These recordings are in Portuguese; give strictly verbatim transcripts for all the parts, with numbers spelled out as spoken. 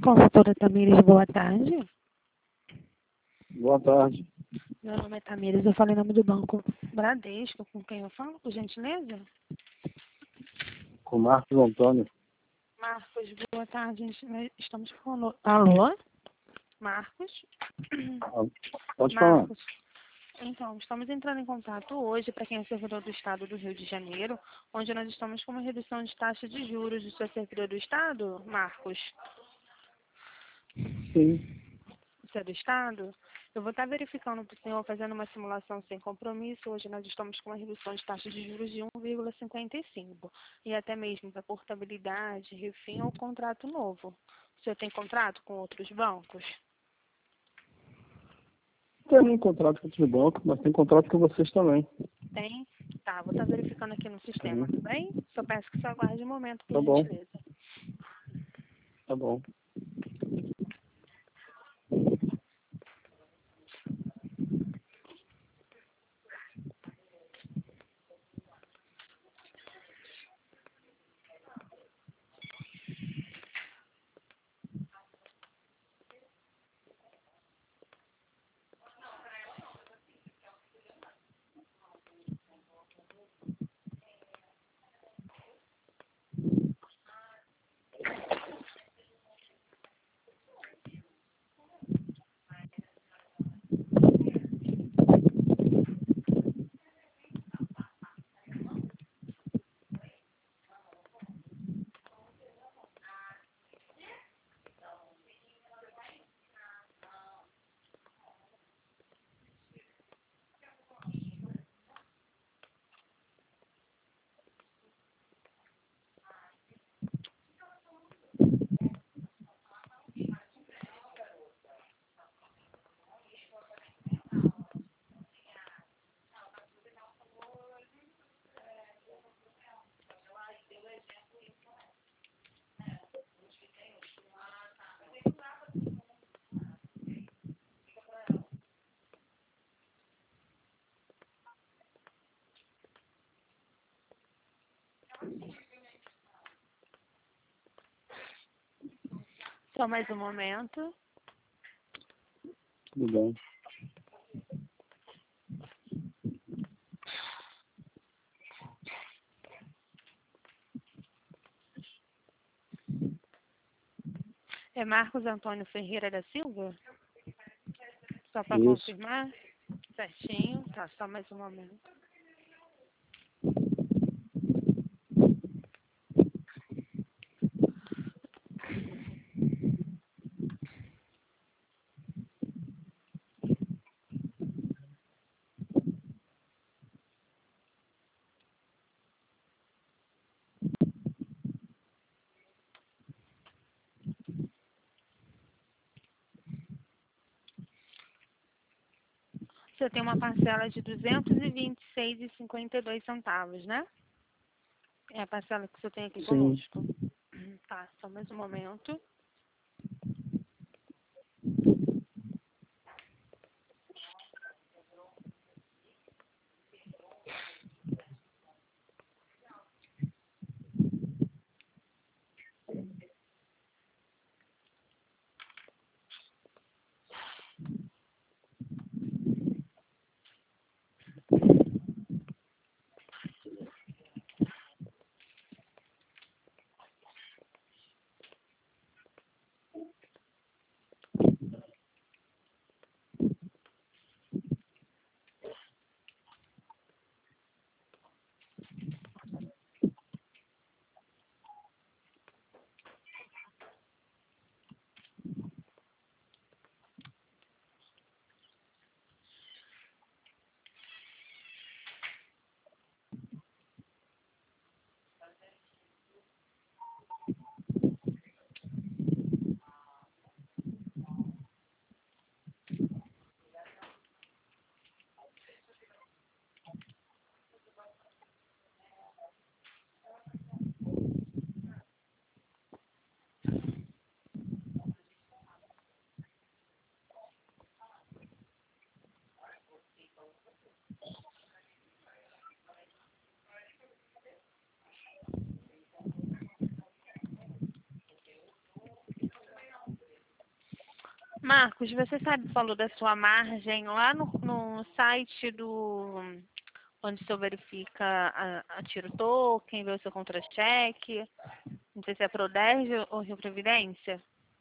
Consultora Tamires, boa tarde. Boa tarde. Meu nome é Tamires, eu falo em nome do Banco Bradesco. Com quem eu falo, por gentileza? Com Marcos Antônio. Marcos, boa tarde. Nós estamos falando... Alô? Marcos? Pode falar. Marcos. Então, estamos entrando em contato hoje para quem é servidor do Estado do Rio de Janeiro, onde nós estamos com uma redução de taxa de juros do seu servidor do Estado, Marcos. Sim. Você é do Estado? Eu vou estar verificando para o senhor, fazendo uma simulação sem compromisso. Hoje nós estamos com uma redução de taxa de juros de um vírgula cinquenta e cinco. E até mesmo para portabilidade, refim ou contrato novo. O senhor tem contrato com outros bancos? Tem um contrato com outro banco, mas tem contrato com vocês também. Tem? Tá, vou estar verificando aqui no sistema, Sim. tudo bem? Só peço que você aguarde um momento, por Tá bom. gentileza. Tá bom. Só mais um momento. Tudo bem. É Marcos Antônio Ferreira da Silva? Só para Isso. confirmar? Certinho. Tá, só mais um momento. Você tem uma parcela de duzentos e vinte e seis reais e cinquenta e dois centavos, né? É a parcela que você tem aqui Sim. conosco. Tá, só mais um momento. Marcos, você sabe, falou da sua margem lá no, no site do... onde o senhor verifica a, a Tiro Token, vê o seu contra-cheque. Não sei se é Prodege ou Rio Previdência.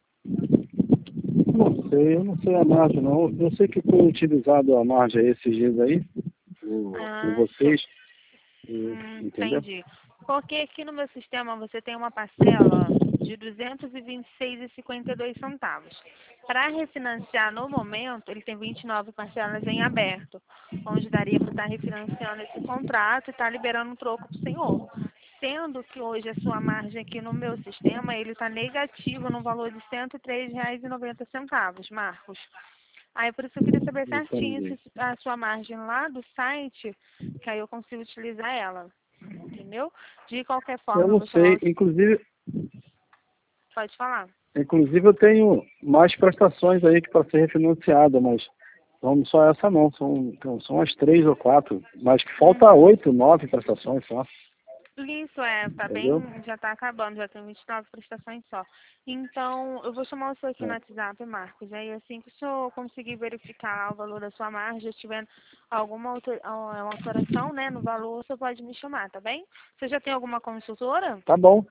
Não sei, eu não sei a margem, não. Eu sei que foi utilizado a margem esses dias aí, por, Ah, por vocês. E, hum, entendeu? entendi. Porque aqui no meu sistema você tem uma parcela de duzentos e vinte e seis reais e cinquenta e dois centavos. Para refinanciar no momento, ele tem vinte e nove parcelas em aberto, onde daria para estar refinanciando esse contrato e estar liberando um troco para o senhor. Sendo que hoje a sua margem aqui no meu sistema, ele está negativo no valor de cento e três reais e noventa centavos, Marcos. Aí por isso eu queria saber certinho Entendi. se a sua margem lá do site, que aí eu consigo utilizar ela. Entendeu? De qualquer Eu forma, eu não vou chamar sei, o... inclusive, Pode falar. inclusive eu tenho mais prestações aí que para ser refinanciada, mas não só essa não, são, são as três ou quatro, mas que falta Uhum. oito, nove prestações só, Isso, é, tá bem, entendeu? já tá acabando, já tem vinte e nove prestações só. Então, eu vou chamar o senhor aqui no É. WhatsApp, Marcos. Aí, assim que o senhor conseguir verificar o valor da sua margem, se tiver alguma alter- ah, alteração, né, no valor, o senhor pode me chamar, tá bem? Você já tem alguma consultora? Tá bom,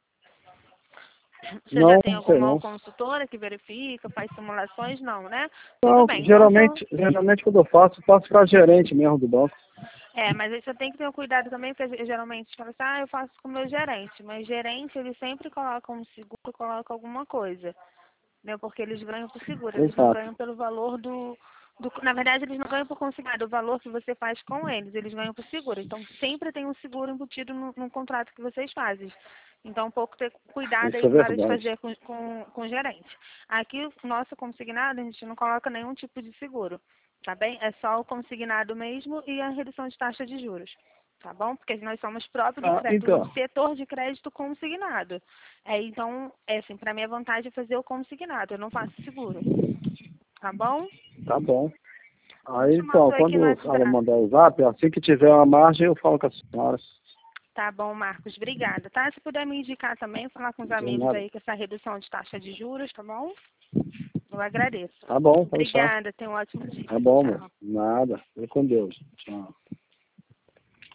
Você já não, tem não sei alguma não. consultora que verifica, faz simulações? Não, né? Tudo Não, bem. Então, o senhor... geralmente, geralmente quando eu faço, eu faço para gerente mesmo do banco. É, mas aí você tem que ter um cuidado também, porque geralmente fala assim, ah, eu faço com o meu gerente. Mas gerente, ele sempre coloca um seguro, coloca alguma coisa. Né? Porque eles ganham por seguro, eles não Exato. ganham pelo valor do... do na verdade, eles não ganham por consignado, o valor que você faz com eles, eles ganham por seguro. Então, sempre tem um seguro embutido no, no contrato que vocês fazem. Então, um pouco ter cuidado Isso é aí na hora de verdade. fazer com, com, com o gerente. Aqui, o nosso consignado, a gente não coloca nenhum tipo de seguro, tá bem? É só o consignado mesmo e a redução de taxa de juros, tá bom? Porque nós somos próprios do, Ah, cre- do então, setor de crédito consignado. É, então, é assim, para mim a vantagem é fazer o consignado, eu não faço seguro, tá bom? tá bom. Vou Aí chamar o então, senhor aqui no quando ela WhatsApp. mandar o zap, assim que tiver uma margem, eu falo com a senhora. Tá bom, Marcos, obrigada, tá? Se puder me indicar também, falar com os De amigos nada. aí com essa redução de taxa de juros, tá bom? Eu agradeço. Tá bom, pode deixar. Obrigada, tenha um ótimo dia. Tá bom, moço. Tchau. Nada. Fique com Deus. Tchau.